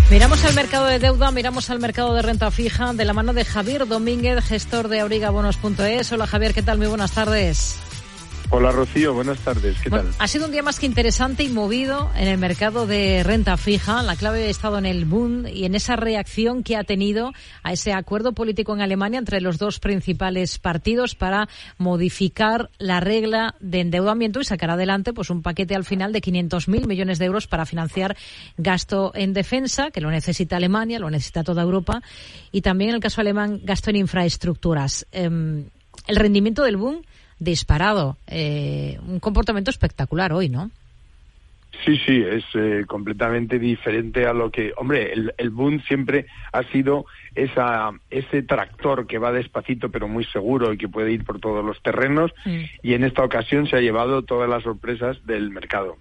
Miramos al mercado de deuda, miramos al mercado de renta fija de la mano de Javier Domínguez, gestor de aurigabonos.es. Hola Javier, ¿qué tal? Muy buenas tardes. Hola Rocío, buenas tardes, ¿qué tal? Ha sido un día más que interesante y movido en el mercado de renta fija. La clave ha estado en el Bund y en esa reacción que ha tenido a ese acuerdo político en Alemania entre los dos principales partidos para modificar la regla de endeudamiento y sacar adelante pues un paquete al final de 500.000 millones de euros para financiar gasto en defensa, que lo necesita Alemania, lo necesita toda Europa, y también en el caso alemán gasto en infraestructuras. El rendimiento del Bund disparado, un comportamiento espectacular hoy, ¿no? Sí, es completamente diferente a lo que... Hombre, el Bund siempre ha sido ese tractor que va despacito pero muy seguro y que puede ir por todos los terrenos, y en esta ocasión se ha llevado todas las sorpresas del mercado.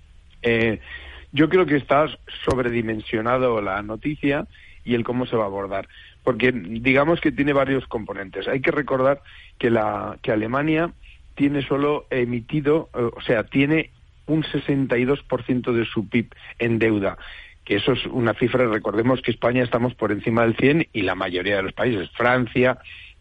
Yo creo que está sobredimensionado la noticia y el cómo se va a abordar, porque digamos que tiene varios componentes. Hay que recordar que Alemania tiene solo emitido, tiene un 62% de su PIB en deuda, que eso es una cifra. Recordemos que España estamos por encima del 100 y la mayoría de los países, Francia,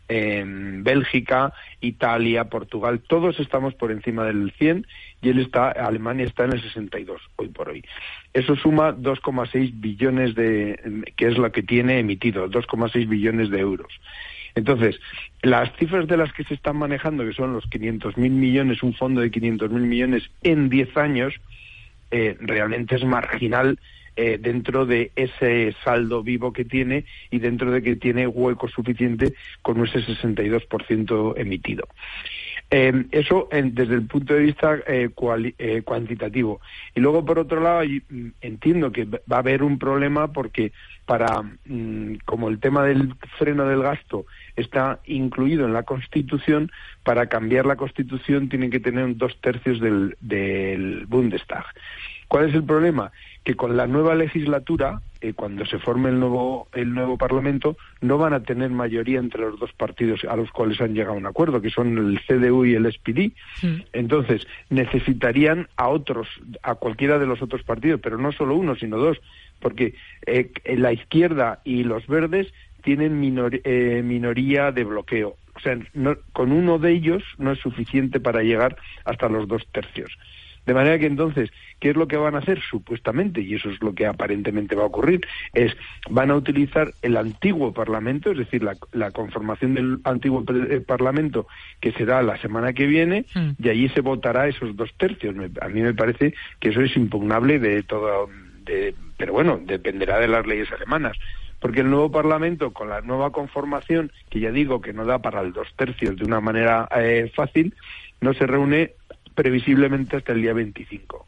Bélgica, Italia, Portugal, todos estamos por encima del 100 y Alemania está en el 62 hoy por hoy. Eso suma 2,6 billones que es lo que tiene emitido, 2,6 billones de euros. Entonces, las cifras de las que se están manejando, que son los 500.000 millones, un fondo de 500.000 millones en 10 años, realmente es marginal dentro de ese saldo vivo que tiene y dentro de que tiene hueco suficiente con ese 62% emitido. Eso desde el punto de vista cuantitativo. Y luego, por otro lado, entiendo que va a haber un problema porque como el tema del freno del gasto está incluido en la Constitución, para cambiar la Constitución tienen que tener 2/3 del Bundestag. ¿Cuál es el problema? Que con la nueva legislatura, cuando se forme el nuevo Parlamento, no van a tener mayoría entre los dos partidos a los cuales han llegado a un acuerdo, que son el CDU y el SPD. Entonces, necesitarían a cualquiera de los otros partidos, pero no solo uno, sino dos, porque la izquierda y los verdes tienen minoría de bloqueo. O sea, con uno de ellos no es suficiente para llegar hasta los 2/3. De manera que entonces, ¿qué es lo que van a hacer? Supuestamente, y eso es lo que aparentemente va a ocurrir, van a utilizar el antiguo Parlamento, es decir, la conformación del antiguo Parlamento, que será la semana que viene, y allí se votará esos 2/3. A mí me parece que eso es impugnable pero bueno, dependerá de las leyes alemanas. Porque el nuevo Parlamento, con la nueva conformación, que ya digo que no da para el 2/3 de una manera fácil, no se reúne previsiblemente hasta el día 25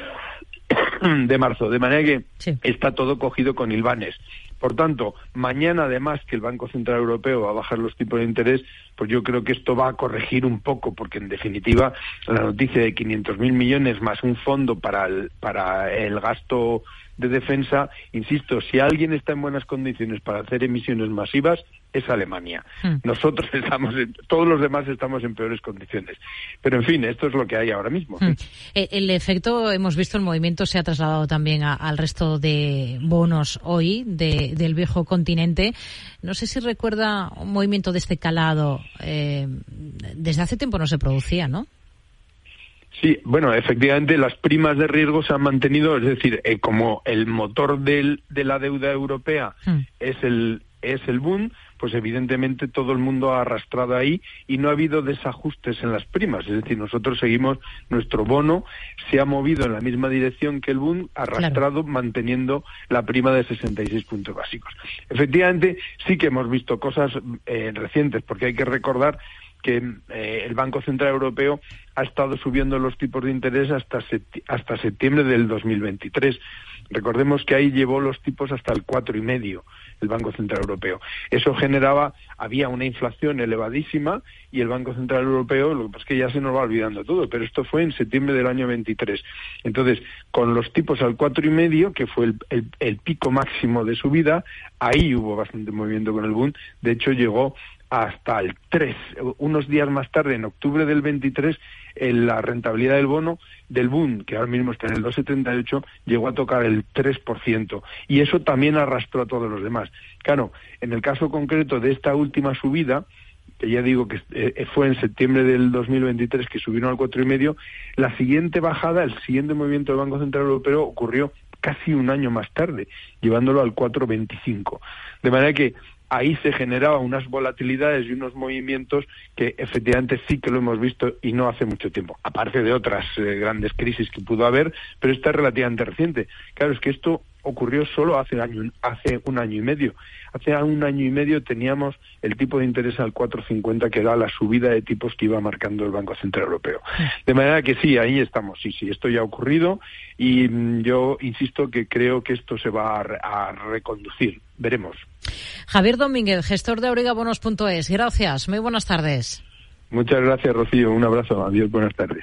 de marzo, de manera que está todo cogido con hilvanes. Por tanto, mañana, además, que el Banco Central Europeo va a bajar los tipos de interés, pues yo creo que esto va a corregir un poco, porque en definitiva la noticia de 500.000 millones más un fondo para el gasto de defensa, insisto, si alguien está en buenas condiciones para hacer emisiones masivas, es Alemania. Nosotros todos los demás estamos en peores condiciones. Pero en fin, esto es lo que hay ahora mismo. El efecto, hemos visto, el movimiento se ha trasladado también al resto de bonos hoy del viejo continente. No sé si recuerda un movimiento de este calado. Desde hace tiempo no se producía, ¿no? Sí, bueno, efectivamente las primas de riesgo se han mantenido, es decir, como el motor de la deuda europea es el Bund, pues evidentemente todo el mundo ha arrastrado ahí y no ha habido desajustes en las primas. Es decir, nosotros seguimos, nuestro bono se ha movido en la misma dirección que el Bund, arrastrado, manteniendo la prima de 66 puntos básicos. Efectivamente, sí que hemos visto cosas recientes, porque hay que recordar que el Banco Central Europeo ha estado subiendo los tipos de interés hasta septiembre del 2023. Recordemos que ahí llevó los tipos hasta el 4,5 el Banco Central Europeo. Eso había una inflación elevadísima y el Banco Central Europeo, lo que pasa es que ya se nos va olvidando todo, pero esto fue en septiembre del año 23. Entonces, con los tipos al 4,5, que fue el pico máximo de subida, ahí hubo bastante movimiento con el Bund. De hecho, llegó hasta el 3. Unos días más tarde, en octubre del 23, la rentabilidad del bono del Bund, que ahora mismo está en el 2,78, llegó a tocar el 3%. Y eso también arrastró a todos los demás. Claro, en el caso concreto de esta última subida, que ya digo que fue en septiembre del 2023 que subieron al 4,5, la siguiente bajada, el siguiente movimiento del Banco Central Europeo ocurrió casi un año más tarde, llevándolo al 4,25. De manera que ahí se generaban unas volatilidades y unos movimientos que efectivamente sí que lo hemos visto y no hace mucho tiempo, aparte de otras grandes crisis que pudo haber, pero esta es relativamente reciente. Claro, es que esto ocurrió solo hace un año y medio. Hace un año y medio teníamos el tipo de interés al 4,50, que era la subida de tipos que iba marcando el Banco Central Europeo. De manera que sí, ahí estamos, sí, esto ya ha ocurrido y yo insisto que creo que esto se va a reconducir. Veremos. Javier Domínguez, gestor de aurigabonos.es. Gracias, muy buenas tardes. Muchas gracias, Rocío. Un abrazo. Adiós, buenas tardes.